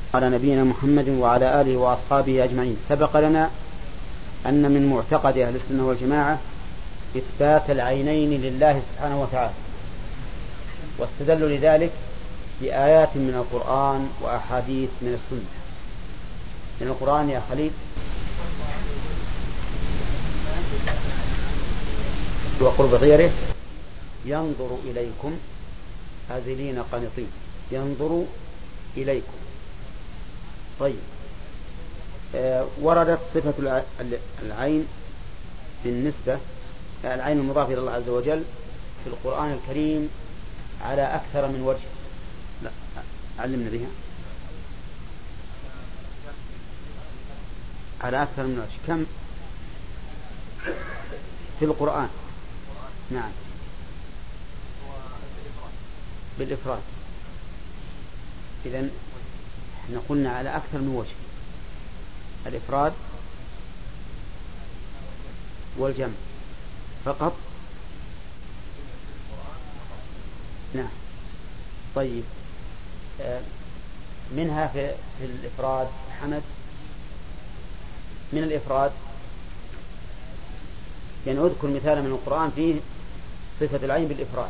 على نبينا محمد وعلى آله وأصحابه أجمعين. سبق لنا أن من معتقد أهل السنة والجماعة إثبات العينين لله سبحانه وتعالى، واستدلوا لذلك بآيات من القرآن وأحاديث من السنة. من القرآن يا خليل وقرب غيره ينظر إليكم هازلين قانطين، ينظر إليكم. طيب، وردت صفة العين بالنسبة العين المضافة إلى الله عز وجل في القرآن الكريم على أكثر من وجه. لا علمنا بها على أكثر من وجه. كم في القرآن؟ نعم، بالإفراد. إذن احنا قلنا على أكثر من وجه، الإفراد والجمع فقط. نعم. طيب، منها في الإفراد حمد، من الإفراد يعني أذكر مثالا من القرآن فيه صفة العين بالإفراد: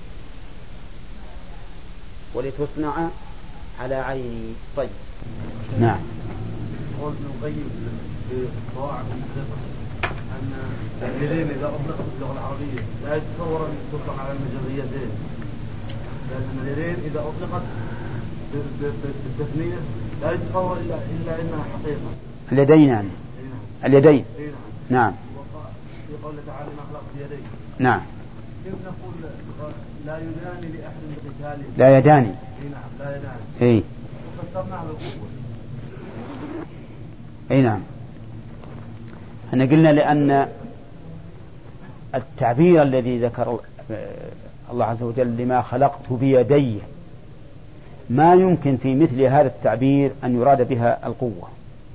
ولتصنع على عيني. طيب، نعم. قول ابن القيم في قواعد الفقه أن الدليل إذا أطلقت اللغة العربية لا يتصور أن تطلق على المجازيتين، لأن الدليل إذا أطلقت بالتثنية لا يتصور إلا إنها حقيقة. اليدين يعني اليدين. نعم. في قوله تعالى ما خلقت يدين. نعم. كيف نقول لا يدان لأحد بقتاله؟ لا يداني. نعم، لا يدان. اي. وفسرناها بالقوة. اي نعم. احنا قلنا لأن التعبير الذي ذكر الله عز وجل لما خلقت بيدي ما يمكن في مثل هذا التعبير أن يراد بها القوة،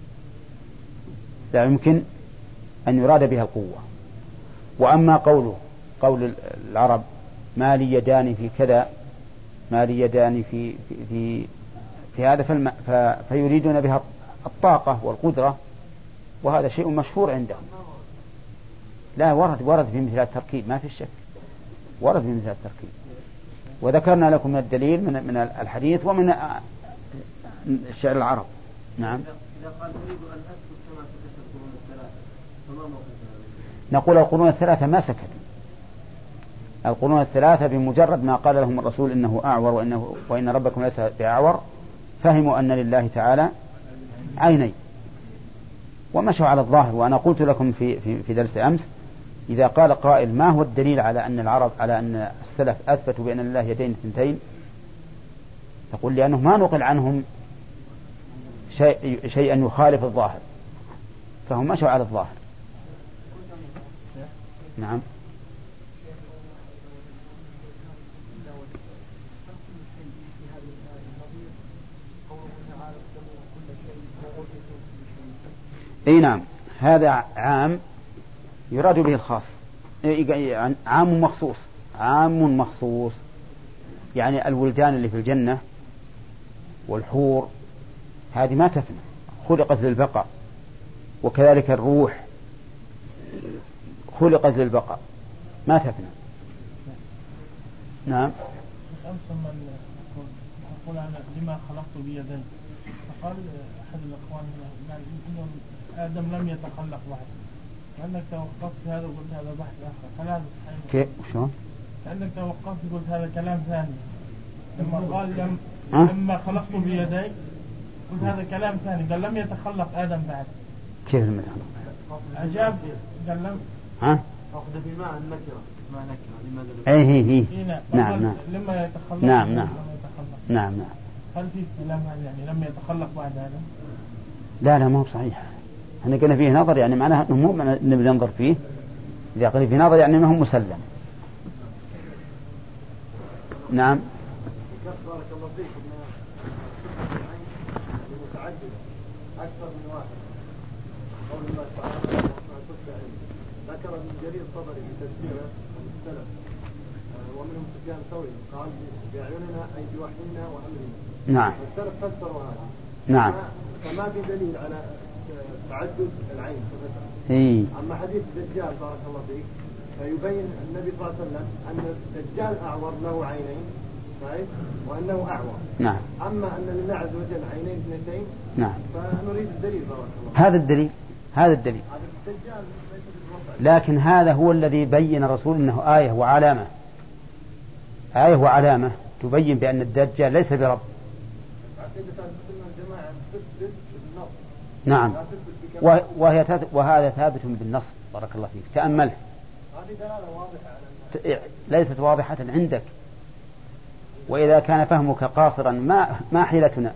لا يمكن أن يراد بها القوة. وأما قول العرب ما لي يدان في كذا، ما لي يدان في هذا، فيريدون بها الطاقة والقدرة، وهذا شيء مشهور عندهم. لا، ورد في مثل التركيب، ما في شك، ورد في مثل التركيب. وذكرنا لكم من الدليل من الحديث ومن شعر العرب. نعم. إذا قال أريد أن أسكت كما سكت القرون الثلاثة فما موقفنا؟ نقول القرون الثلاثة ما سكتوا. القرون الثلاثة بمجرد ما قال لهم الرسول إنه أعور وإن ربكم ليس بأعور فهموا أن لله تعالى عينين ومشوا على الظاهر. وأنا قلت لكم في درس أمس إذا قال قائل ما هو الدليل على أن العرب على أن السلف أثبتوا بأن لله يدين اثنتين، تقول لأنه ما نقل عنهم شيئا يخالف الظاهر، فهم مشوا على الظاهر. نعم. اي نعم، هذا عام يراد به الخاص، عام مخصوص، عام مخصوص. يعني الولدان اللي في الجنة والحور هذه ما تفنى، خلقت للبقاء، وكذلك الروح خلقت للبقاء ما تفنى. نعم. يقول أنا لما خلقت بيدي، فقال أحد الأخوان إنه آدم لم يتخلق بعد، لأنك توقفت هذا وقلت هذا بحث آخر. كلام كيف شلون؟ لأنك توقفت وقلت هذا كلام ثاني. لما قال لما خلقت بيدي قلت هذا كلام ثاني، قال لم يتخلق آدم بعد. كيف لم يتخلق؟ عجاب. قال لم أخذ بماء النكرة، ما نكرة لماذا؟ أي نعم. لما يتخلق. نعم. نعم. هل في كلام هذا يعني لم يتخلق بعد هذا؟ لا ما هو صحيح. احنا قلنا فيه نظر، يعني معناه انه مو نبي ننظر فيه. اذا قلنا فيه نظر يعني ما هو مسلم. نعم. بارك الله فيك. متعدد اكثر من واحد. قول الله تعالى ذكر ابن جرير الطبري في تفسيره السلف ومنهم سفيان الثوري قال بأعيننا أي بوحينا وأمرنا. نعم. السلف فسروا هذا نعم. فما في دليل على تعدد العين. أما حديث الدجال بارك الله فيك فيبين النبي صلى الله عليه وسلم أن الدجال أعور له عينين وأنه أعور. نعم. أما أن لله عز وجل عينين اثنتين. نعم. فنريد الدليل بارك الله. هذا الدليل. الدجال لكن هذا هو الذي بين الرسول أنه آية وعلامة تبين بأن الدجال ليس برب. نعم. وهذا ثابت بالنص بارك الله فيك. تأمله. ليست واضحة عندك، وإذا كان فهمك قاصرا ما حيلتنا.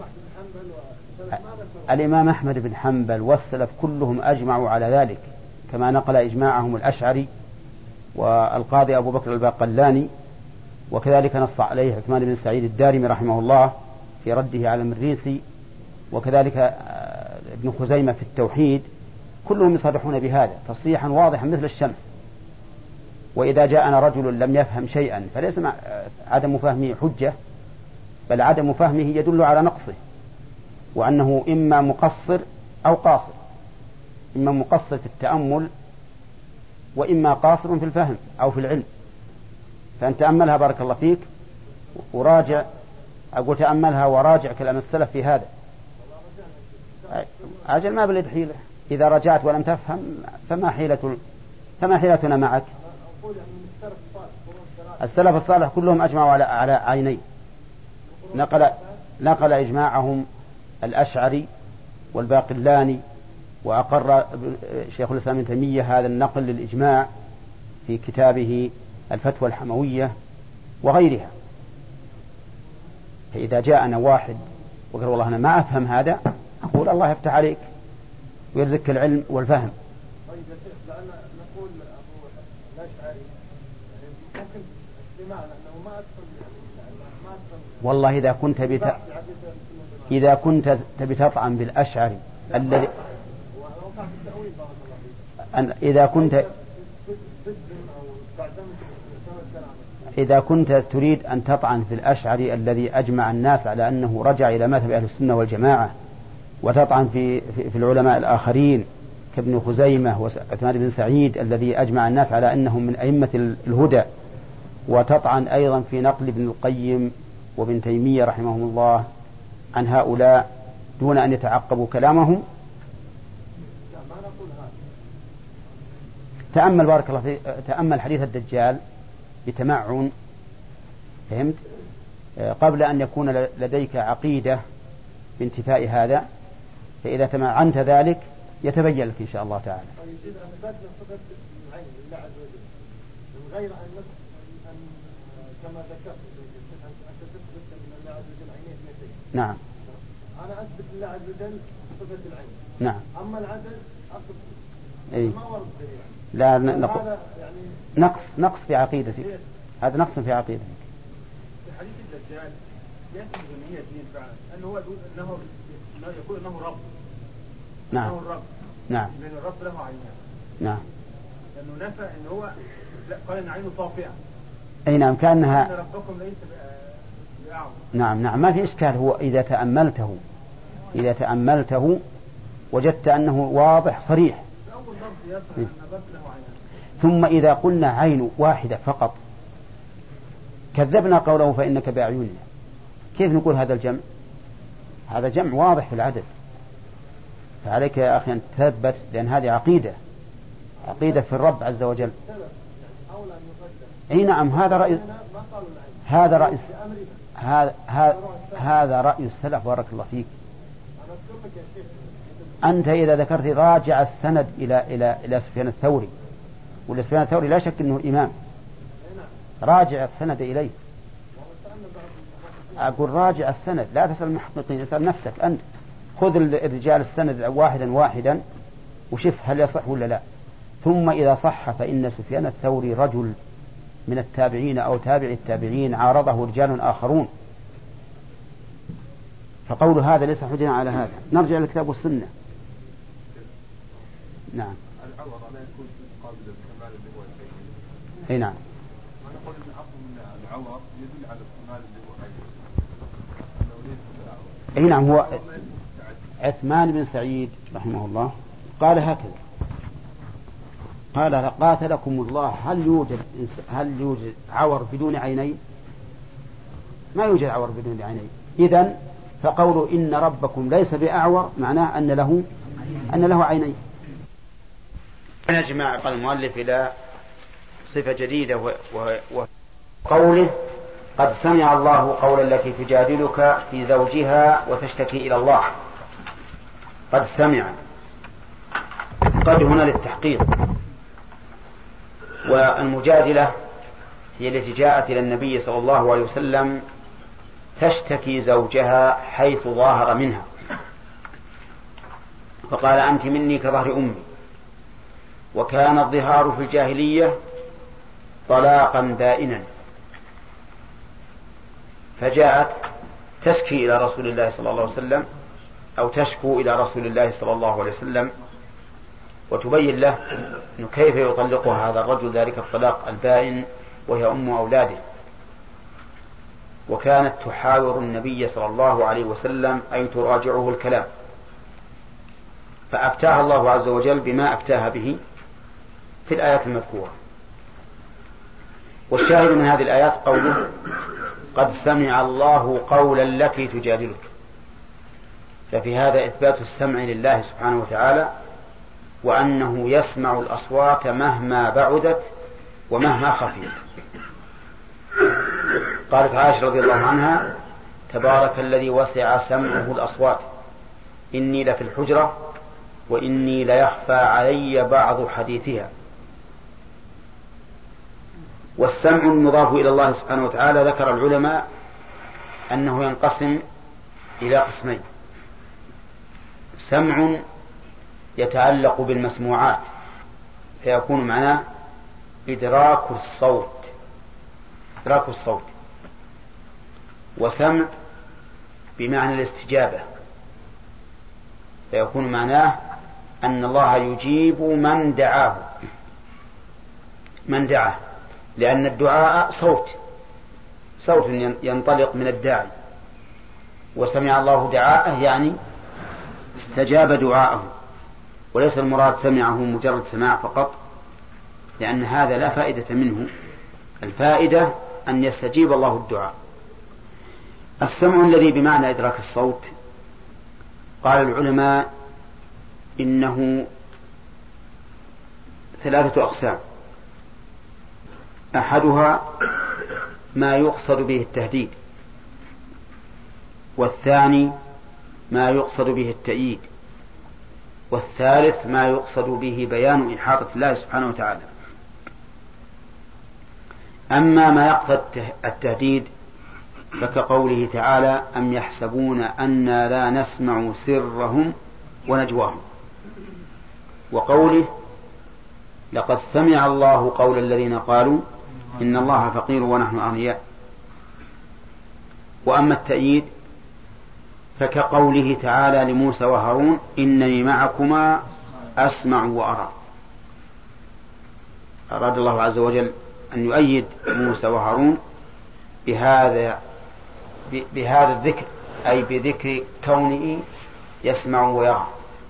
الإمام أحمد بن حنبل والسلف كلهم أجمعوا على ذلك، كما نقل إجماعهم الأشعري والقاضي أبو بكر الباقلاني، وكذلك نص عليه عثمان بن سعيد الدارمي رحمه الله في رده على المريسي، وكذلك ابن خزيمة في التوحيد، كلهم يصرحون بهذا تصريحا واضحا مثل الشمس. وإذا جاءنا رجل لم يفهم شيئا فليس عدم فهمه حجة، بل عدم فهمه يدل على نقصه، وأنه إما مقصر أو قاصر، إما مقصر في التأمل وإما قاصر في الفهم أو في العلم. فأن تأملها بارك الله فيك وراجع، أقول تأملها وراجع كلام السلف في هذا. أجل ما بلد حيلة، إذا رجعت ولم تفهم فما حيلتنا معك. السلف الصالح كلهم أجمعوا على عينين، نقل إجماعهم الأشعري والباقلاني، وأقر شيخ الإسلام ابن تيمية هذا النقل للإجماع في كتابه الفتوى الحموية وغيرها. فإذا جاءنا واحد وقال والله أنا ما أفهم هذا، أقول الله يفتح عليك ويرزقك العلم والفهم. طيب يا شيخ، لأن نقول أبو الأشعري ممكن استماع لأنه ما أدخل والله إذا كنت تبي تطعن بالأشعري الذي إذا كنت تريد أن تطعن في الأشعري الذي أجمع الناس على أنه رجع إلى مذهب أهل السنة والجماعة، وتطعن في العلماء الآخرين كابن خزيمة وعثمان بن سعيد الذي أجمع الناس على أنهم من أئمة الهدى، وتطعن أيضا في نقل ابن القيم وابن تيمية رحمهم الله عن هؤلاء دون أن يتعقبوا كلامهم، تأمل بارك الله فيك، تأمل حديث الدجال بتمعن، فهمت؟ قبل أن يكون لديك عقيدة بانتفاء هذا، فإذا تمعنت ذلك يتبين لك إن شاء الله تعالى. طيب أثبتنا صفة العين لله عز وجل من غير أن كما ذكرت أنت تثبت أن الله عز وجل عينيه اثنتين. نعم. أنا أثبت لله عز وجل صفة العين. نعم. أما العدد أثبت. أي. ما ورد دليل. لا يعني نقص في عقيدتك. هذا نقص في عقيدتك. في حديث الدجال يأتي بنية دين فعلا أنه يقول أنه رب. نعم. أنه الرب. نعم. لأن الرب له عينان. نعم. لأنه نفى أن هو قال أن عينه طافئة. أي نعم، كأنها. أن ربكم ليس بأعظم. نعم ما في إشكال. هو إذا تأملته وجدت أنه واضح صريح. ثم إذا قلنا عين واحدة فقط كذبنا قوله فإنك بأعيننا. كيف نقول هذا الجمع؟ هذا جمع واضح في العدد. فعليك يا أخي أن تثبت، لأن هذه عقيدة في الرب عز وجل. أي نعم، هذا رأي السلف بارك الله فيك. أنت إذا ذكرت راجع السند إلى سفيان الثوري، والسفيان الثوري لا شك أنه الإمام، راجع السند إليه. أقول راجع السند، لا تسأل المحققين، اسأل نفسك أنت. خذ الرجال السند واحدا وشوف هل يصح ولا لا. ثم إذا صح فإن سفيان الثوري رجل من التابعين أو تابع التابعين عارضه رجال آخرون، فقول هذا ليس حجة على هذا. نرجع للكتاب والسنة. نعم. العور لا يكون قابل للكمال اللي هو العين. اي نعم. أنا أقول إن أصل من العور يدل على الكمال اللي هو العين، أنه ليس بالعور. نعم. هو عثمان بن سعيد رحمه الله قال هكذا، قال قاتلكم الله هل يوجد عور بدون عينين؟ ما يوجد عور بدون عينين. إذن فقولوا إن ربكم ليس بأعور معناه أن له عينين. نجمع قال المؤلف إلى صفة جديدة وقوله قد سمع الله قول التي تجادلك في زوجها وتشتكي إلى الله. قد سمع، قد هنا للتحقيق. والمجادلة هي التي جاءت إلى النبي صلى الله عليه وسلم تشتكي زوجها حيث ظاهر منها، فقال أنت مني كظهر أمي. وكان الظهار في الجاهلية طلاقا بائنا، فجاءت تشكي إلى رسول الله صلى الله عليه وسلم أو تشكو إلى رسول الله صلى الله عليه وسلم وتبين له أنه كيف يطلقها هذا الرجل ذلك الطلاق البائن وهي أم أولاده. وكانت تحاور النبي صلى الله عليه وسلم أي تراجعه الكلام، فأفتاها الله عز وجل بما أفتاها به في الآيات المذكورة. والشاهد من هذه الآيات قوله قد سمع الله قول التي تجادلك، ففي هذا إثبات السمع لله سبحانه وتعالى، وأنه يسمع الأصوات مهما بعدت ومهما خفيت. قالت عائشة رضي الله عنها تبارك الذي وسع سمعه الأصوات إني لفي الحجرة وإني ليخفى علي بعض حديثها. والسمع المضاف إلى الله سبحانه وتعالى ذكر العلماء أنه ينقسم إلى قسمين: سمع يتعلق بالمسموعات فيكون معناه إدراك الصوت، وسمع بمعنى الاستجابة فيكون معناه أن الله يجيب من دعاه، لأن الدعاء صوت ينطلق من الداعي، وسمع الله دعاءه يعني استجاب دعاءه، وليس المراد سمعه مجرد سماع فقط، لأن هذا لا فائدة منه. الفائدة أن يستجيب الله الدعاء. السمع الذي بمعنى إدراك الصوت قال العلماء إنه 3 أقسام: أحدها ما يقصد به التهديد، والثاني ما يقصد به التأييد، والثالث ما يقصد به بيان إحاطة الله سبحانه وتعالى. أما ما يقصد التهديد فكقوله تعالى أم يحسبون أنا لا نسمع سرهم ونجواهم، وقوله لقد سمع الله قول الذين قالوا إن الله فقير ونحن أغنياء. وأما التأييد فكقوله تعالى لموسى وهارون إنني معكما أسمع وأرى. أراد الله عز وجل أن يؤيد موسى وهارون بهذا الذكر، أي بذكر كونه يسمع ويرى.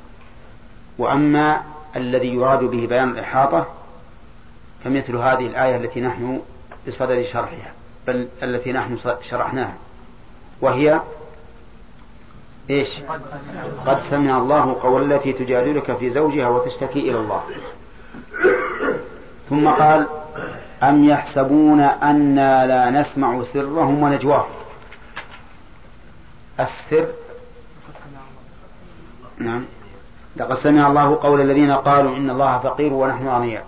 وأما الذي يراد به بيان الإحاطة فمثل هذه الآية التي نحن بصدد شرحها، بل التي نحن شرحناها، وهي إيش؟ قد سمع الله قول التي تجادلك في زوجها وتشتكي إلى الله. ثم قال أم يحسبون أنا لا نسمع سرهم ونجواهم. السر نعم، لقد سمع الله قول الذين قالوا إن الله فقير ونحن أغنياء.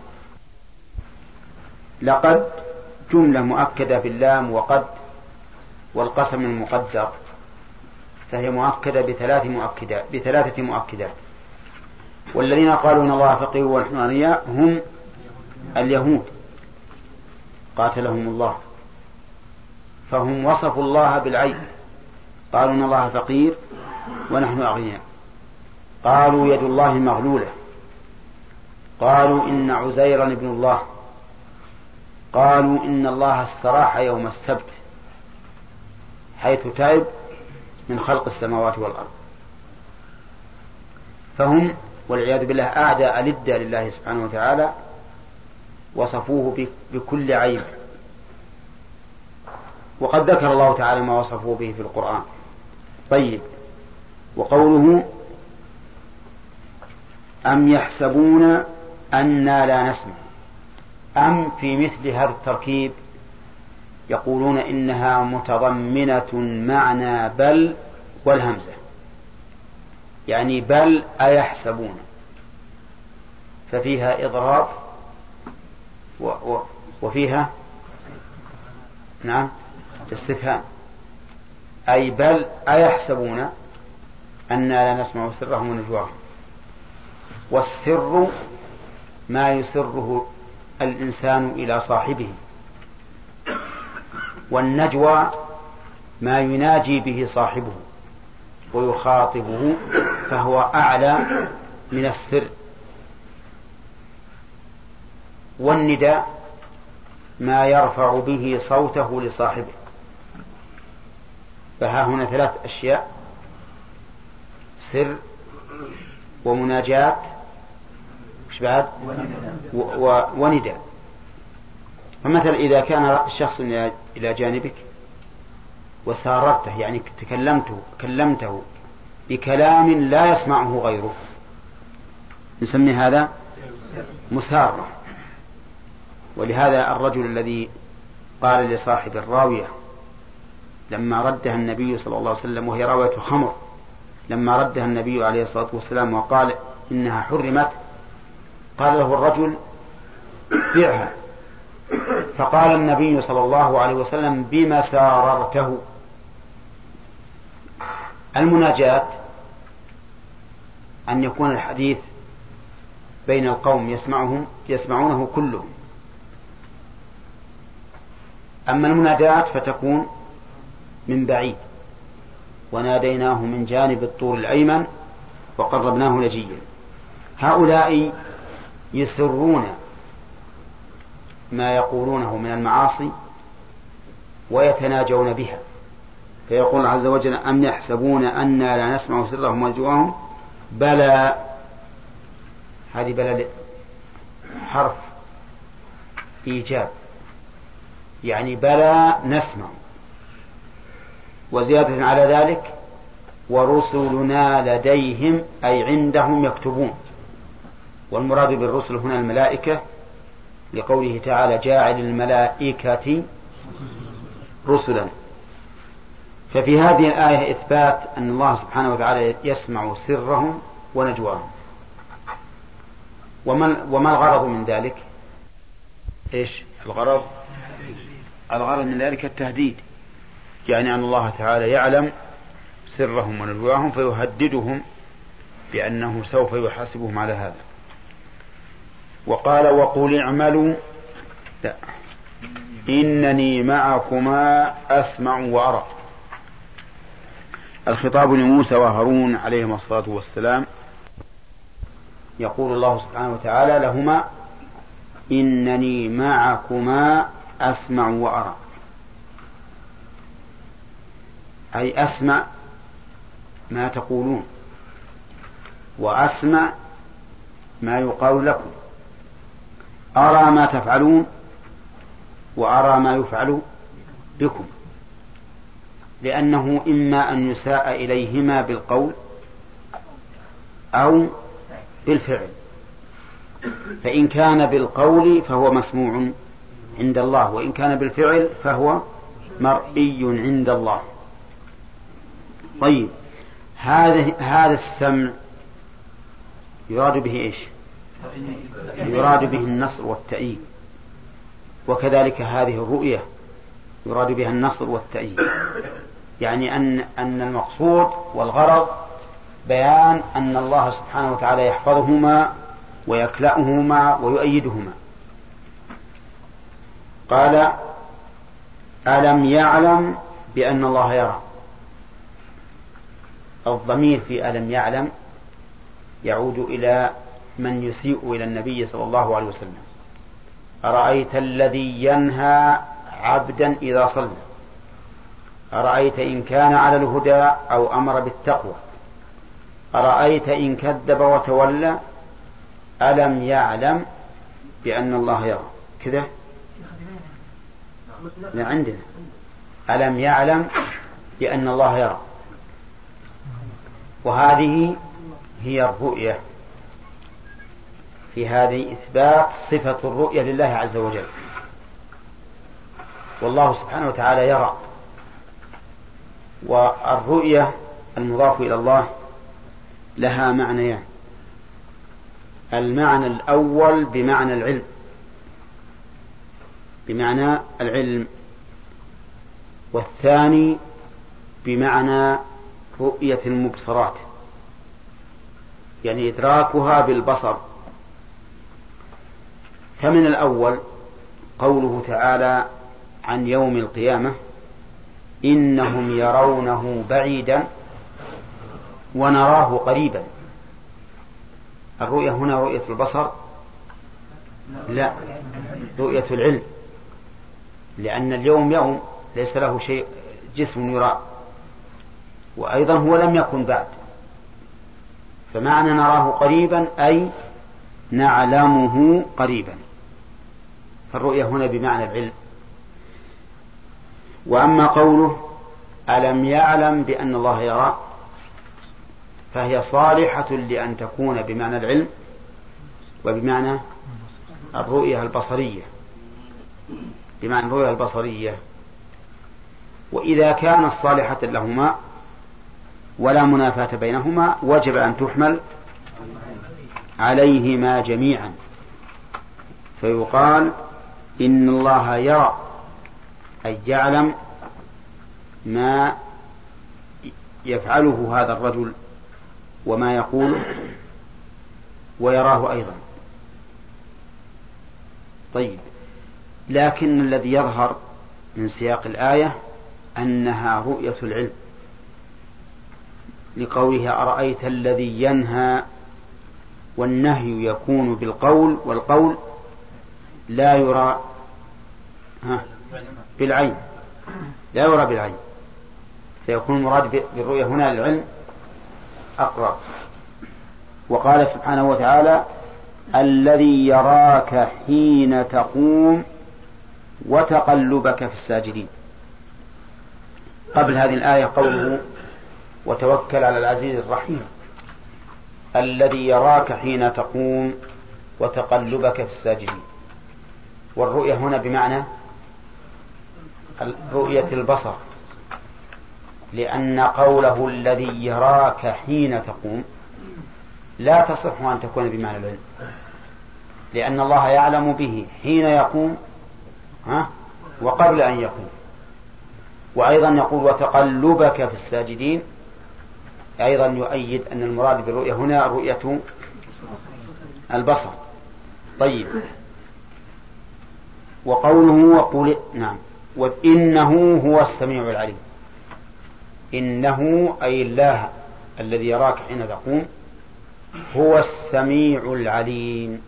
لقد جملة مؤكدة باللام وقد والقسم المقدر، فهي مؤكدة بثلاثة مؤكدات. والذين قالوا إن الله فقير ونحن أغنياء هم اليهود قاتلهم الله، فهم وصفوا الله بالعيب، قالوا إن الله فقير ونحن أغنياء. قالوا يد الله مغلولة، قالوا إن عزيرا ابن الله، قالوا إن الله استراح يوم السبت حيث تعب من خلق السماوات والأرض. فهم والعياذ بالله أعداء للدى لله سبحانه وتعالى، وصفوه بكل عيب. وقد ذكر الله تعالى ما وصفوه به في القرآن. طيب، وقوله أم يحسبون أنا لا نسمع، أم في مثل هذا التركيب يقولون إنها متضمنة معنى بل والهمزة، يعني بل أيحسبون، ففيها إضراب وفيها نعم استفهام، أي بل أيحسبون أنا لا نسمع سرهم ونجواهم. والسر ما يسره الإنسان إلى صاحبه، والنجوى ما يناجي به صاحبه ويخاطبه، فهو أعلى من السر. والنداء ما يرفع به صوته لصاحبه. فها هنا 3 أشياء: سر ومناجاة ونداء. فمثلا إذا كان شخص إلى جانبك وساررته، يعني كلمته بكلام لا يسمعه غيره، نسمي هذا مسارة. ولهذا الرجل الذي قال لصاحب الراوية لما ردها النبي صلى الله عليه وسلم، وهي راوية خمر، لما ردها النبي عليه الصلاة والسلام وقال إنها حرمت، قال له الرجل بيعها، فقال النبي صلى الله عليه وسلم بما ساررته. المناجاة أن يكون الحديث بين القوم يسمعونه كلهم. أما المنادات فتكون من بعيد: وناديناه من جانب الطور الأيمن وقربناه نجيا. هؤلاء يسرون ما يقولونه من المعاصي ويتناجون بها، فيقول الله عز وجل أم يحسبون أنا لا نسمع سرهم ونجواهم بلى. هذه بلى حرف إيجاب، يعني بلى نسمع. وزيادة على ذلك ورسلنا لديهم أي عندهم يكتبون. والمراد بالرسل هنا الملائكة، لقوله تعالى جاعل الملائكة رسلا. ففي هذه الآية إثبات أن الله سبحانه وتعالى يسمع سرهم ونجواهم. وما الغرض من ذلك؟ إيش الغرض من ذلك؟ التهديد، يعني أن الله تعالى يعلم سرهم ونجواهم فيهددهم بأنه سوف يحاسبهم على هذا. وقال وقل اعملوا لا إنني معكما أسمع وأرى. الخطاب لموسى وهارون عليهما الصلاة والسلام. يقول الله سبحانه وتعالى لهما إنني معكما أسمع وأرى، أي أسمع ما تقولون وأسمع ما يقال لكم، أرى ما تفعلون وأرى ما يفعل بكم، لأنه إما أن يساء إليهما بالقول أو بالفعل. فإن كان بالقول فهو مسموع عند الله، وإن كان بالفعل فهو مرئي عند الله. طيب، هذا السمع يراد به إيش؟ يراد به النصر والتأييد. وكذلك هذه الرؤية يراد بها النصر والتأييد، يعني أن المقصود والغرض بيان أن الله سبحانه وتعالى يحفظهما ويكلأهما ويؤيدهما. قال ألم يعلم بأن الله يرى. الضمير في ألم يعلم يعود إلى من يسيء إلى النبي صلى الله عليه وسلم. أرأيت الذي ينهى عبدا إذا صلى أرأيت إن كان على الهدى أو أمر بالتقوى، أرأيت إن كذب وتولى، ألم يعلم بأن الله يرى. كذا عندنا ألم يعلم بأن الله يرى، وهذه هي الرؤية. في هذه إثبات صفة الرؤية لله عز وجل، والله سبحانه وتعالى يرى. والرؤية المضاف إلى الله لها معنيان: المعنى الأول بمعنى العلم، بمعنى العلم، والثاني بمعنى رؤية المبصرات، يعني إدراكها بالبصر. فمن الأول قوله تعالى عن يوم القيامة: إنهم يرونه بعيدا ونراه قريبا. الرؤية هنا رؤية البصر؟ لا، رؤية العلم، لأن اليوم يوم ليس له شيء جسم يرى، وأيضا هو لم يكن بعد. فمعنى نراه قريبا أي نعلمه قريبا، فالرؤية هنا بمعنى العلم. وأما قوله ألم يعلم بأن الله يرى، فهي صالحة لأن تكون بمعنى العلم وبمعنى الرؤية البصرية، بمعنى الرؤية البصرية. وإذا كانت صالحة لهما ولا منافاة بينهما وجب أن تحمل عليهما جميعا، فيقال إن الله يرى، أي يعلم ما يفعله هذا الرجل وما يقوله، ويراه أيضا. طيب، لكن الذي يظهر من سياق الآية أنها رؤية العلم، لقولها أرأيت الذي ينهى، والنهي يكون بالقول، والقول لا يرى بالعين، لا يرى بالعين، فيكون المراد بالرؤية هنا العلم أقرب. وقال سبحانه وتعالى: الذي يراك حين تقوم وتقلبك في الساجدين. قبل هذه الآية قوله: وتوكل على العزيز الرحيم. الذي يراك حين تقوم وتقلبك في الساجدين. والرؤية هنا بمعنى رؤية البصر، لأن قوله الذي يراك حين تقوم لا تصح أن تكون بمعنى العلم، لأن الله يعلم به حين يقوم وقبل أن يقوم. وأيضا يقول وتقلبك في الساجدين، أيضا يؤيد أن المراد بالرؤية هنا رؤية البصر. طيب، وقوله وقل نعم وإنه هو السميع العليم. إنه أي الله الذي يراك حين تقوم هو السميع العليم.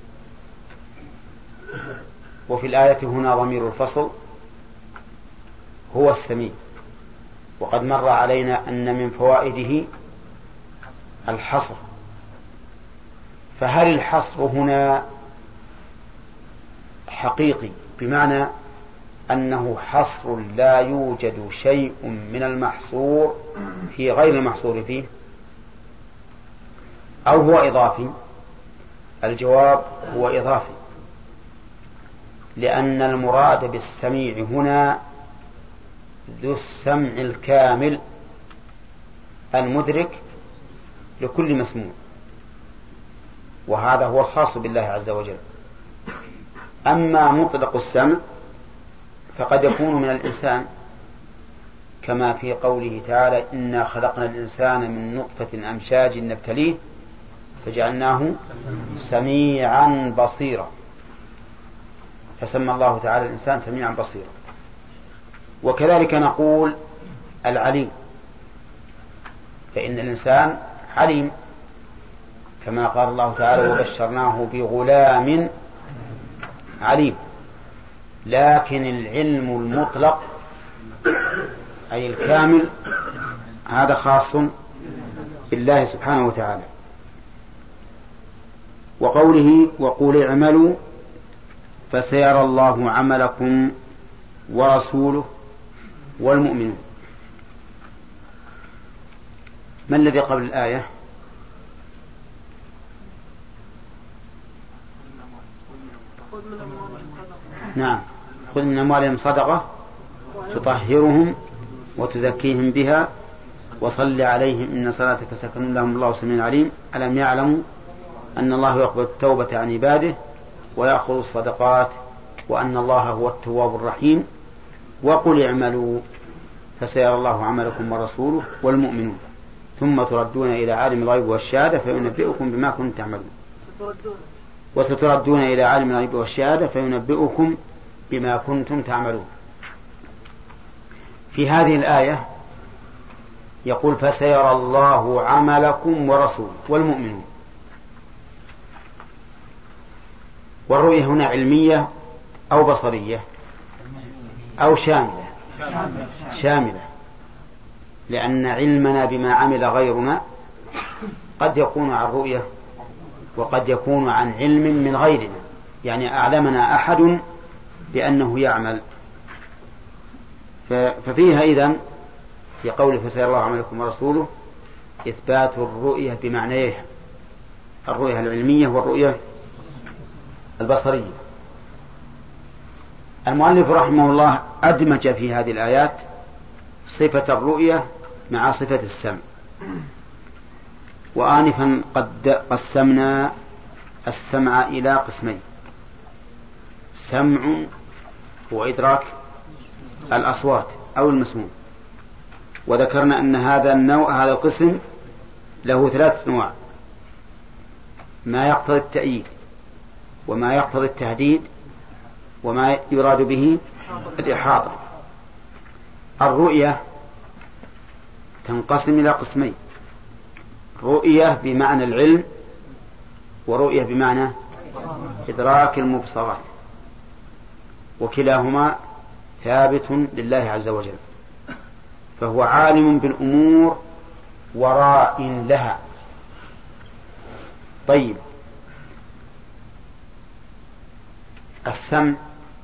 وفي الآية هنا ضمير الفصل هو السميع، وقد مر علينا أن من فوائده الحصر. فهل الحصر هنا حقيقي بمعنى أنه حصر لا يوجد شيء من المحصور في غير المحصور فيه، أو هو إضافي؟ الجواب هو إضافي، لأن المراد بالسميع هنا ذو السمع الكامل المدرك لكل مسموع، وهذا هو الخاص بالله عز وجل. أما مطلق السمع فقد يكون من الإنسان، كما في قوله تعالى إنا خلقنا الإنسان من نطفة أمشاج نبتليه فجعلناه سميعا بصيرا، فسمى الله تعالى الإنسان سميعا بصيرا. وكذلك نقول العليم، فإن الإنسان عليم، كما قال الله تعالى وبشرناه بغلام عليم. لكن العلم المطلق أي الكامل، هذا خاص بالله سبحانه وتعالى. وقوله وقل اعملوا فسيرى الله عملكم ورسوله والمؤمنون. ما الذي قبل الآية؟ نعم، خذ من أموالهم صدقة تطهرهم وتزكيهم بها وصل عليهم إن صلاتك سكن لهم الله سميع عليم. ألم يعلموا أن الله يقبل التوبة عن عباده ويأخذ الصدقات وأن الله هو التواب الرحيم. وقل اعملوا فسيرى الله عملكم ورسوله والمؤمنون ثم تردون إلى عالم الغيب والشهادة فينبئكم بما كنتم تعملون. وستردون إلى عالم الغيب والشهادة فينبئكم بما كنتم تعملون. في هذه الآية يقول فسيرى الله عملكم ورسوله والمؤمنون. والرؤية هنا علمية أو بصرية أو شاملة، لأن علمنا بما عمل غيرنا قد يكون عن رؤية وقد يكون عن علم من غيرنا، يعني أعلمنا أحد بأنه يعمل. ففيها إذن في قول فسيرى الله عملكم ورسوله إثبات الرؤية بمعنيها، الرؤية العلمية والرؤية البصرية. المؤلف رحمه الله أدمج في هذه الآيات صفة الرؤية مع صفة السمع. وآنفا قد قسمنا السمع إلى قسمين: سمع وإدراك الأصوات أو المسموع. وذكرنا أن هذا النوع، هذا القسم له 3 أنواع: ما يقتضي التأييد وما يقتضي التهديد وما يراد به الإحاطة. الرؤية تنقسم إلى قسمين: رؤية بمعنى العلم ورؤية بمعنى إدراك المبصرات، وكلاهما ثابت لله عز وجل، فهو عالم بالأمور وراء لها. طيب، السمع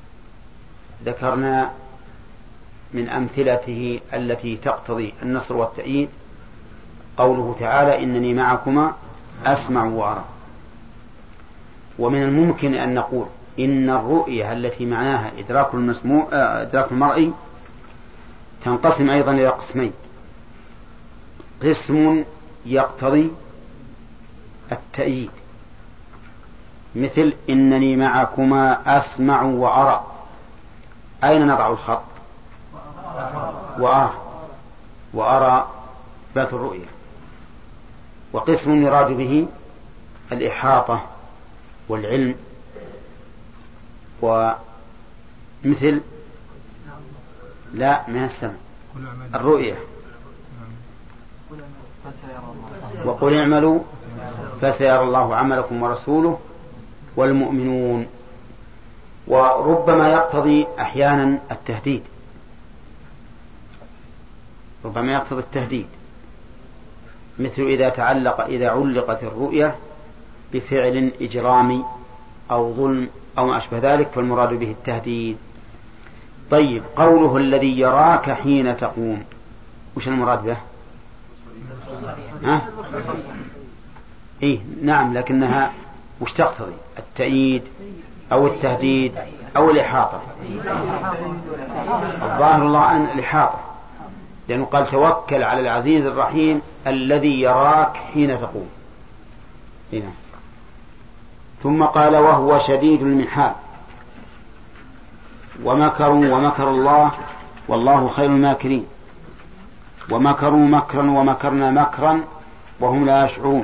ذكرنا من أمثلته التي تقتضي النصر والتأييد قوله تعالى إنني معكما أسمع وأرى. ومن الممكن أن نقول إن الرؤية التي معناها إدراك المرئي تنقسم أيضا إلى قسمين: قسم يقتضي التأييد مثل إنني معكما أسمع وأرى. أين نضع الخط؟ وأرى إثبات الرؤية. وقسم يراد به الإحاطة والعلم، ومثل لا من السمع الرؤية. وقل اعملوا فسيرى الله عملكم ورسوله والمؤمنون. وربما يقتضي أحيانا التهديد، ربما يقتضي التهديد، مثل إذا علقت الرؤية بفعل إجرامي أو ظلم أو ما أشبه ذلك فالمراد به التهديد. طيب، قوله الذي يراك حين تقوم، وش المراد به؟ إيه نعم، لكنها وش تقتضي؟ التأييد أو التهديد أو الإحاطة؟ الظاهر الله أن الإحاطة، لأنه قال توكل على العزيز الرحيم الذي يراك حين تقوم. هنا ثم قال وهو شديد المحال ومكروا ومكر الله والله خير الماكرين. ومكروا مكرا ومكرنا مكرا وهم لا يشعرون.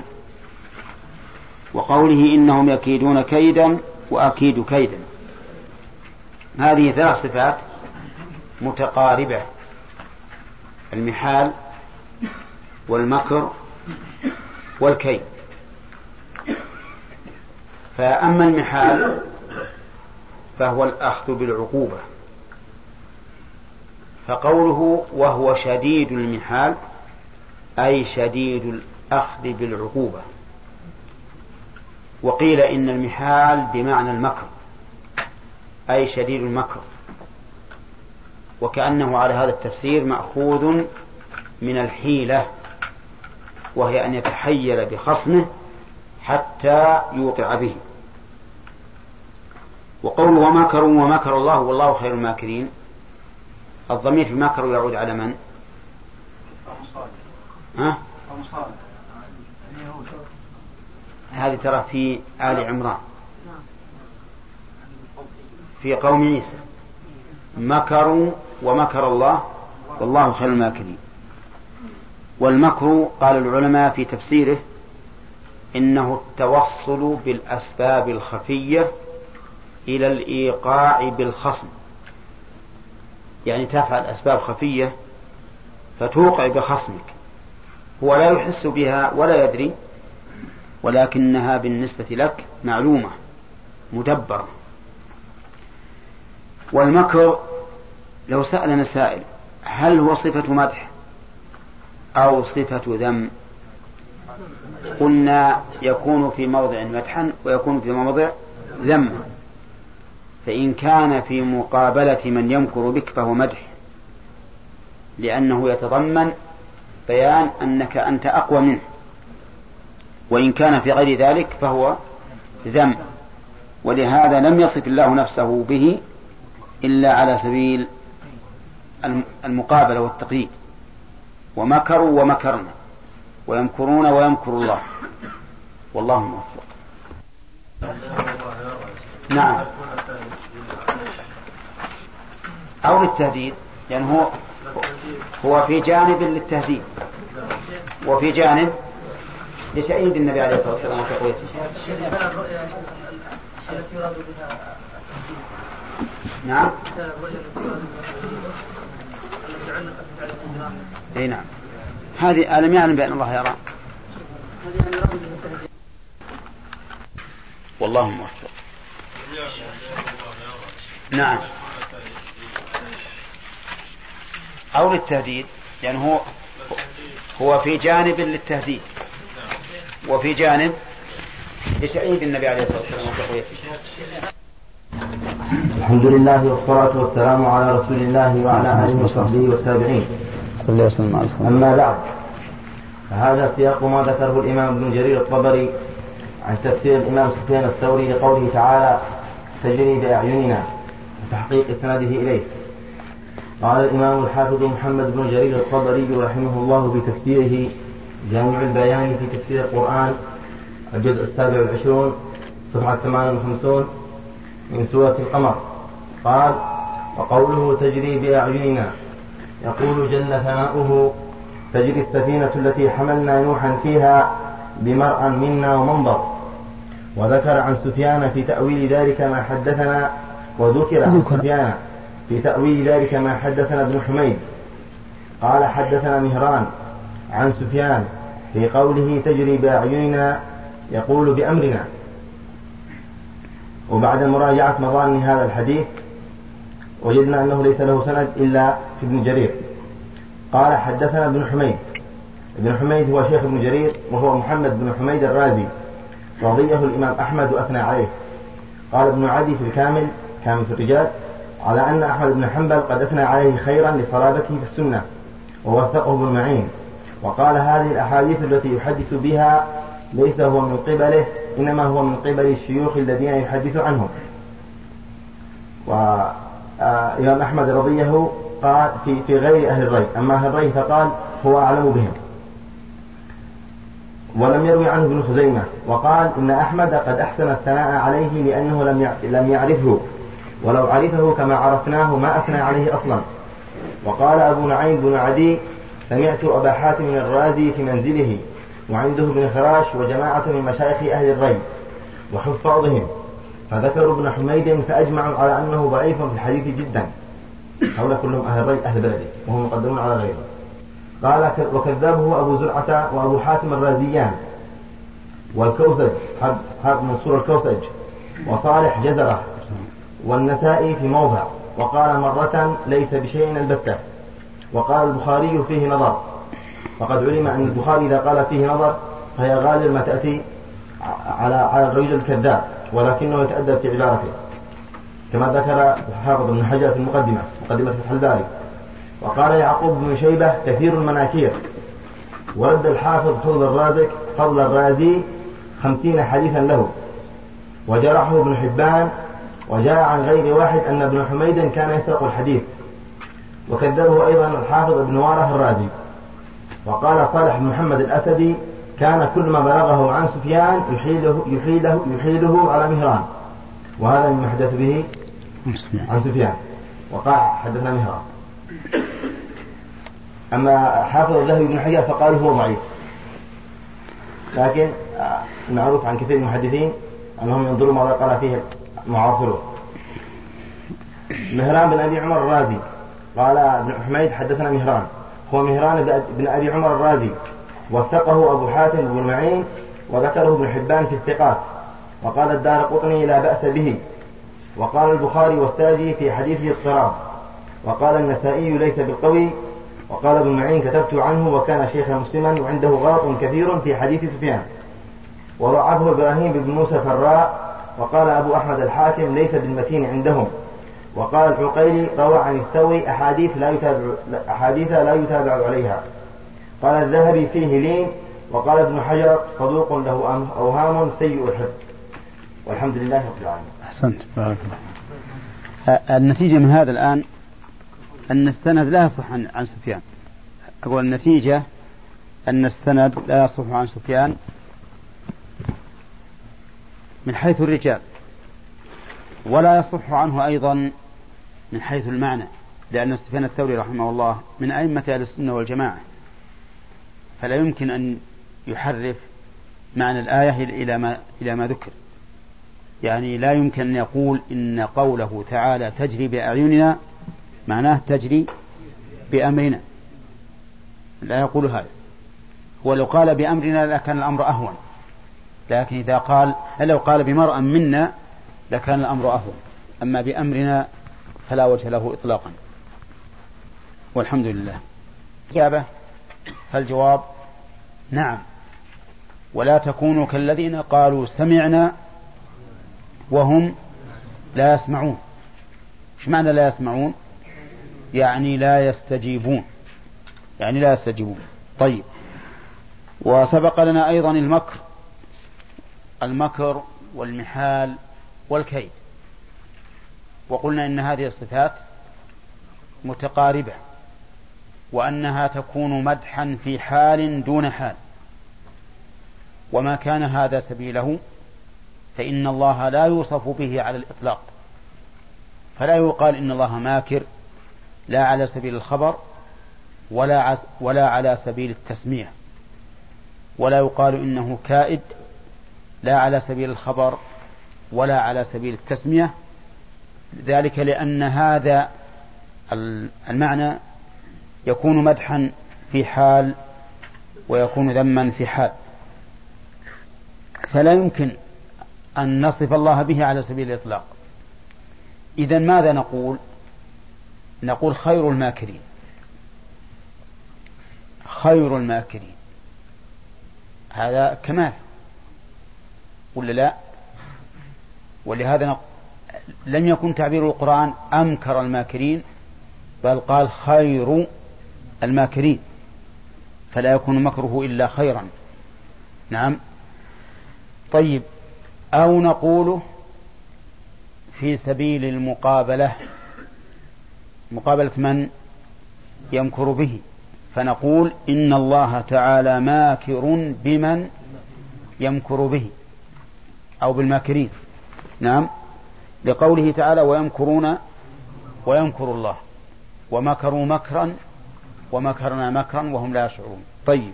وقوله إنهم يكيدون كيدا وأكيد كيدا. هذه 3 صفات متقاربة: المحال والمكر والكيد. فأما المحال فهو الأخذ بالعقوبة، فقوله وهو شديد المحال أي شديد الأخذ بالعقوبة. وقيل إن المحال بمعنى المكر أي شديد المكر، وكأنه على هذا التفسير مأخوذ من الحيلة، وهي أن يتحيل بخصمه حتى يوقع به. وقوله ومكروا ومكر الله والله خير الماكرين، الضمير في مكر يعود على من؟ هذه ترى في آل عمران في قوم عيسى مكروا ومكر الله والله خير الماكرين. والمكر قال العلماء في تفسيره إنه التوصل بالأسباب الخفية إلى الإيقاع بالخصم، يعني تفعل أسباب خفية فتوقع بخصمك، هو لا يحس بها ولا يدري، ولكنها بالنسبة لك معلومة مدبرة. والمكر لو سألنا سائل هل هو صفة مدح أو صفة ذم، قلنا يكون في موضع مدحا ويكون في موضع ذم. فإن كان في مقابلة من يمكر بك فهو مدح، لأنه يتضمن بيان أنك أنت أقوى منه، وإن كان في غير ذلك فهو ذم. ولهذا لم يصف الله نفسه به إلا على سبيل المقابلة والتقييد. ومكروا ومكرنا ويمكرون ويمكر الله والله موفق. نعم، أو للتهديد، يعني هو في جانب للتهديد وفي جانب لتأييد النبي عليه الصلاة والسلام وتقويته. نعم، اي نعم، هذه ألم يعلم بأن الله يرى. والله موفق. نعم، أو للتهديد، يعني هو في جانب للتهديد وفي جانب لتأييد النبي عليه الصلاة والسلام وتقويته. الحمد لله والصلاة والسلام على رسول الله وعلى آله وصحبه والتابعين. أما بعد، فهذا سياق ما ذكره الإمام ابن جرير الطبري عن تفسير الإمام سفيان الثوري لقوله تعالى تجري بأعيننا وتحقيق إسناده إليه. قال الإمام الحافظ محمد بن جرير الطبري رحمه الله في تفسيره جامع البيان في تفسير القرآن الجزء 27 صفحة 58 من سورة القمر، قال وقوله تجري بأعيننا يقول جل ثناؤه تجري السفينة التي حملنا نوحا فيها بمرأى منا ومنظر. وذكر عن سفيان في تأويل ذلك ما حدثنا، وذكر عن سفيان في تأويل ذلك ما حدثنا ابن حميد قال حدثنا مهران عن سفيان في قوله تجري بأعيننا يقول بأمرنا. وبعد مراجعة مظان هذا الحديث وجدنا أنه ليس له سند إلا في ابن جرير. قال حدثنا ابن حميد. ابن حميد هو شيخ ابن جرير، وهو محمد بن حميد الرازي، رضيه الإمام أحمد وأثنى عليه. قال ابن عدي في الكامل كامل في الرجال على أن أحمد بن حنبل قد أثنى عليه خيرا لصلابته في السنة، ووثقه ابن معين، وقال هذه الأحاديث التي يحدث بها ليس هو من قبله، إنما هو من قبل الشيوخ الذين يحدث عنهم. وإمام أحمد رضيه قال في غير أهل الري، أما أهل الري فقال هو أعلم بهم. ولم يروي عنه ابن خزيمة، وقال إن أحمد قد أحسن الثناء عليه لأنه لم يعرفه، ولو عرفه كما عرفناه ما أثنى عليه أصلا. وقال أبو نعيم بن عدي سمعت أبا حاتم الرازي في منزله وعنده ابن خراش وجماعة من مشايخ أهل الري وحفاظهم، فذكروا ابن حميد فأجمعوا على أنه ضعيف في الحديث جدا. حول كلهم أهل الري أهل بلده وهم مقدمون على غيره. قال وكذابه أبو زرعة وأبو حاتم الرازيان والكوسج أصحاب منصور الكوسج وصالح جزرة والنسائي في موضع، وقال مرة ليس بشيء البتة. وقال البخاري فيه نظر، وقد علم أن البخاري إذا قال فيه نظر فهي غالبا ما تأتي على الرجل الكذاب، ولكنه يتأدب في عبارته كما ذكر حافظ بن حجر في مقدمة فتح الباري. وقال يعقوب بن شيبة كثير المناكير، ورد الحافظ فضل الرازي 50 حديثا له، وجرحه ابن حبان، وجاء عن غير واحد أن ابن حميد كان يسرق الحديث، وكذبه أيضا الحافظ ابن واره الرازي. وقال صالح بن محمد الأسدي كان كل ما بلغه عن سفيان يحيله على مهران، وهذا مما حدث به عن سفيان، وقال حدثنا مهران. أما حافظ الذهبي بن حجر فقال هو ضعيف، لكن معروف عن كثير من المحدثين أنهم ينظروا ما قال فيه معاصره. مهران بن أبي عمر الرازي قال ابن حميد حدثنا مهران، هو مهران بن أبي عمر الرازي، وثقه أبو حاتم بن معين، وذكره ابن حبان في الثقات، وقال الدارقطني لا بأس به، وقال البخاري والساجي في حديثه اضطراب، وقال النسائي ليس بالقوي، وقال ابن معين كتبت عنه وكان شيخا مسلما وعنده غلط كثير في حديث سفيان، وضعفه إبراهيم بن موسى فراء، وقال أبو أحمد الحاكم ليس بالمتين عندهم، وقال العقيلي روى عن الثوري أحاديث لا يتابع عليها. قال الذهبي فيه لين، وقال ابن حجر صدوق له أوهام سيء الحفظ، والحمد لله رب العالمين. أحسنت، بارك الله. النتيجة من هذا الآن أن السند لا يصح عن سفيان. أقول النتيجة أن السند لا يصح عن سفيان من حيث الرجال، ولا يصح عنه أيضا من حيث المعنى، لأن سفيان الثوري رحمه الله من أئمة أهل السنة والجماعة، فلا يمكن أن يحرف معنى الآية إلى ما ذكر. يعني لا يمكن أن يقول إن قوله تعالى تجري بأعيننا معناه تجري بأمرنا، لا يقول هذا. ولو قال بأمرنا لكان الأمر أهون، لكن لو قال بمرأ منا لكان الأمر أهون، أما بأمرنا فلا وجه له إطلاقا، والحمد لله. إجابة، فالجواب نعم، ولا تكونوا كالذين قالوا سمعنا وهم لا يسمعون. ايش معنى لا يسمعون؟ يعني لا يستجيبون، طيب. وسبق لنا أيضا المكر والمحال والكيد، وقلنا إن هذه الصفات متقاربة، وأنها تكون مدحا في حال دون حال، وما كان هذا سبيله فإن الله لا يوصف به على الإطلاق، فلا يقال إن الله ماكر لا على سبيل الخبر ولا على سبيل التسمية، ولا يقال إنه كائد لا على سبيل الخبر ولا على سبيل التسمية، ذلك لأن هذا المعنى يكون مدحا في حال ويكون ذما في حال، فلا يمكن أن نصف الله به على سبيل الإطلاق. إذن ماذا نقول؟ نقول خير الماكرين، هذا كمال ولا لا؟ ولهذا لم يكن تعبير القرآن أمكر الماكرين، بل قال خير الماكرين، فلا يكون مكره إلا خيرا. نعم. طيب، أو نقول في سبيل المقابلة، مقابلة من يمكر به، فنقول إن الله تعالى ماكر بمن يمكر به أو بالماكرين. نعم، لقوله تعالى ويمكرون ويمكر الله، ومكروا مكرا ومكرنا مكرا وهم لا يشعرون. طيب،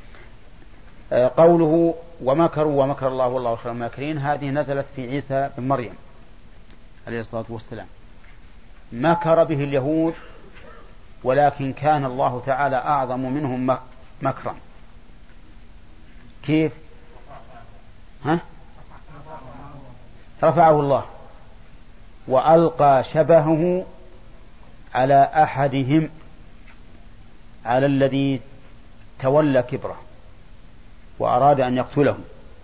قوله ومكروا ومكر الله والله خير الماكرين، هذه نزلت في عيسى بن مريم عليه الصلاة والسلام، مكر به اليهود، ولكن كان الله تعالى أعظم منهم مكرا. كيف؟ رفعه الله وألقى شبهه على أحدهم على الذي تولى كبره وأراد أن يقتله،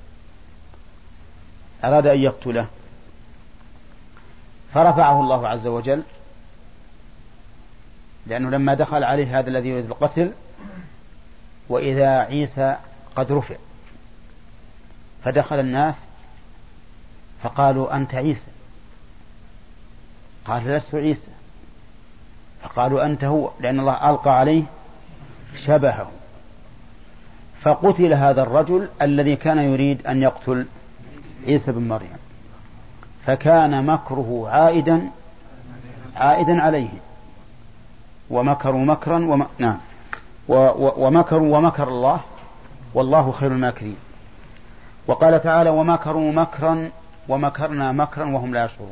فرفعه الله عز وجل، لأنه لما دخل عليه هذا الذي يريد القتل وإذا عيسى قد رفع، فدخل الناس فقالوا أنت عيسى، قال لست عيسى، فقالوا أنت هو، لأن الله ألقى عليه شبهه، فقتل هذا الرجل الذي كان يريد أن يقتل عيسى بن مريم، فكان مكره عائدا عليه، ومكروا مكرا ومكروا ومكر الله والله خير الماكرين. وقال تعالى ومكروا مكرا ومكرنا مكرا وهم لا يشعرون.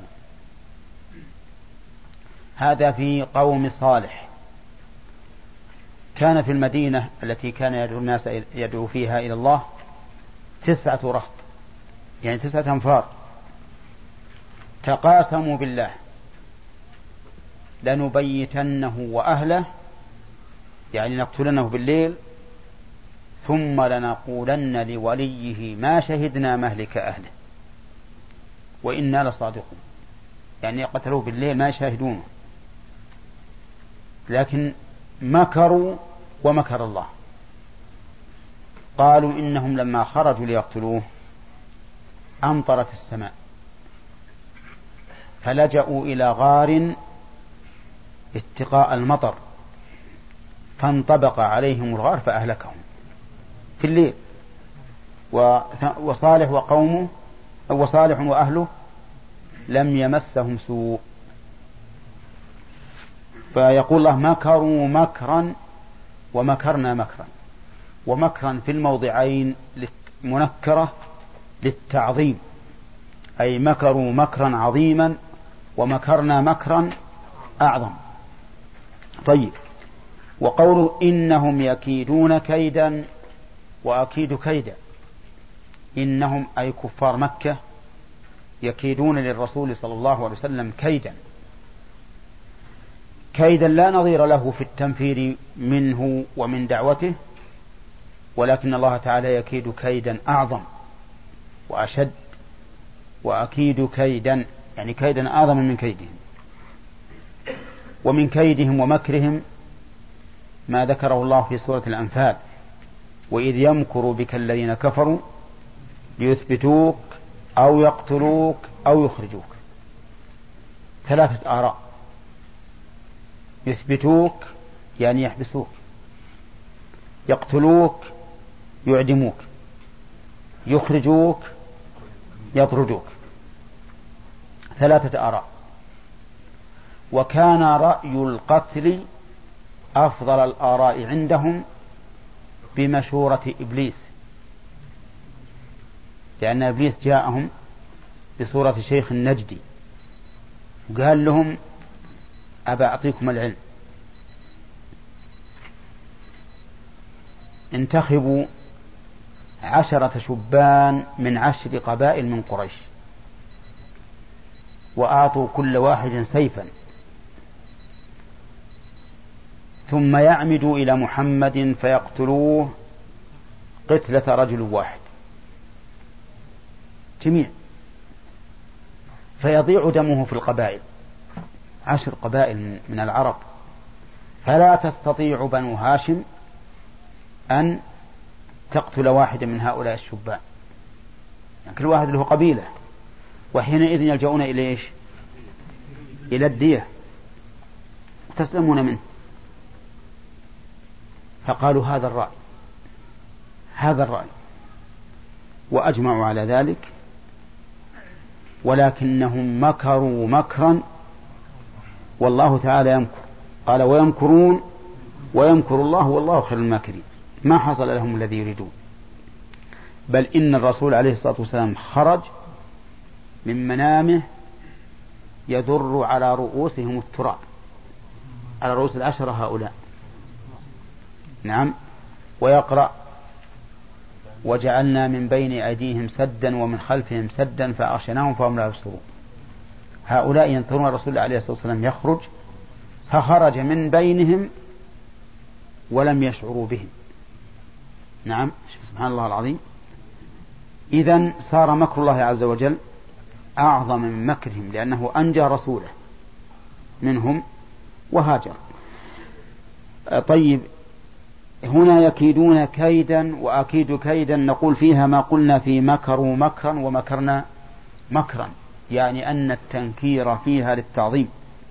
هذا في قوم صالح. كان في المدينة التي كان يدعو الناس يدعو فيها إلى الله 9 رهط، يعني 9 أنفار، تقاسموا بالله لنبيتنه وأهله، يعني نقتلنه بالليل، ثم لنقولن لوليه ما شهدنا مهلك أهله وإنا لصادقون، يعني قتلوه بالليل ما يشاهدونه، لكن مكروا ومكر الله. قالوا إنهم لما خرجوا ليقتلوه أمطرت السماء فلجأوا إلى غار اتقاء المطر، فانطبق عليهم الغار فأهلكهم في الليل. وصالح وقومه وصالح وأهله لم يمسهم سوء. فيقول الله مكروا مكرا ومكرنا مكرا، ومكرا في الموضعين منكرة للتعظيم، أي مكروا مكرا عظيما ومكرنا مكرا أعظم. طيب، وقوله إنهم يكيدون كيدا وأكيد كيدا، إنهم أي كفار مكة يكيدون للرسول صلى الله عليه وسلم كيدا لا نظير له في التنفير منه ومن دعوته، ولكن الله تعالى يكيد كيدا أعظم وأشد، وأكيد كيدا يعني كيدا أعظم من كيدهم. ومن كيدهم ومكرهم ما ذكره الله في سورة الأنفال: وإذ يمكر بك الذين كفروا ليثبتوك أو يقتلوك أو يخرجوك. 3 آراء: يثبتوك يعني يحبسوك، يقتلوك يعدموك، يخرجوك يطردوك. 3 آراء. وكان رأي القتل أفضل الآراء عندهم بمشورة إبليس، لأن إبليس جاءهم بصورة شيخ النجدي وقال لهم أبا أعطيكم العلم، انتخبوا 10 شبان من 10 قبائل من قريش، وأعطوا كل واحد سيفا، ثم يعمدوا إلى محمد فيقتلوه قتلة رجل واحد جميع، فيضيع دمه في القبائل، 10 قبائل من العرب، فلا تستطيع بنو هاشم أن تقتل واحد من هؤلاء الشبان، يعني كل واحد له قبيلة، وحينئذ يلجؤون إلى إيش؟ إلى الدية، تسلمون منه. فقالوا هذا الرأي وأجمعوا على ذلك، ولكنهم مكروا مكرا والله تعالى يمكر. قال ويمكرون ويمكر الله والله خير الماكرين. ما حصل لهم الذي يريدون، بل إن الرسول عليه الصلاة والسلام خرج من منامه يدر على رؤوسهم التراب، على رؤوس 10 هؤلاء، نعم، ويقرأ وجعلنا من بين أيديهم سدا ومن خلفهم سدا فأغشيناهم فهم لا يبصرون. هؤلاء ينتظرون الرسول عليه الصلاة والسلام يخرج، فخرج من بينهم ولم يشعروا بهم. نعم، سبحان الله العظيم. إذن صار مكر الله عز وجل أعظم من مكرهم، لأنه أنجى رسوله منهم وهاجر. طيب، هنا يكيدون كيدا وأكيد كيدا، نقول فيها ما قلنا في مكروا مكرا ومكرنا مكرا، يعني أن التنكير فيها للتعظيم،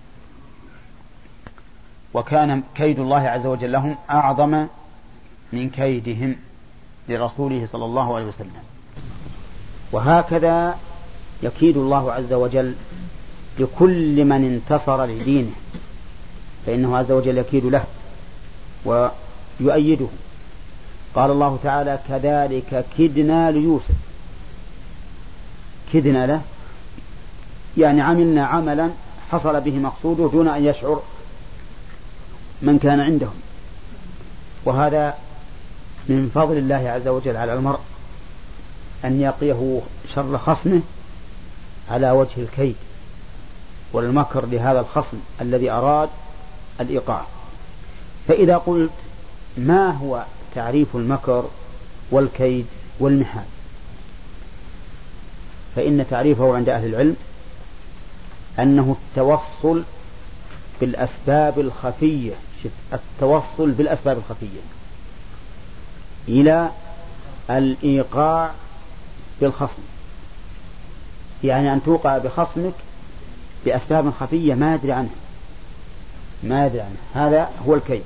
وكان كيد الله عز وجل لهم أعظم من كيدهم لرسوله صلى الله عليه وسلم. وهكذا يكيد الله عز وجل لكل من انتصر لدينه، فإنه عز وجل يكيد له ويؤيده. قال الله تعالى: كذلك كدنا ليوسف. كدنا له يعني عملنا عملا حصل به مقصوده دون أن يشعر من كان عندهم. وهذا من فضل الله عز وجل على المرء، أن يقيه شر خصمه على وجه الكيد والمكر لهذا الخصم الذي أراد الإيقاع. فإذا قلت ما هو تعريف المكر والكيد والمحال، فإن تعريفه عند أهل العلم أنه التوصل بالأسباب الخفية، التوصل بالأسباب الخفية إلى الإيقاع بالخصم، يعني أن توقع بخصمك بأسباب خفية ما يدري عنها، هذا هو الكيد،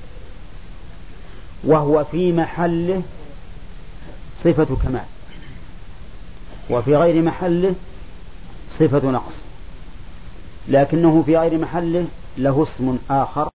وهو في محله صفة كمال، وفي غير محله صفة نقص، لكنه في غير محله له اسم آخر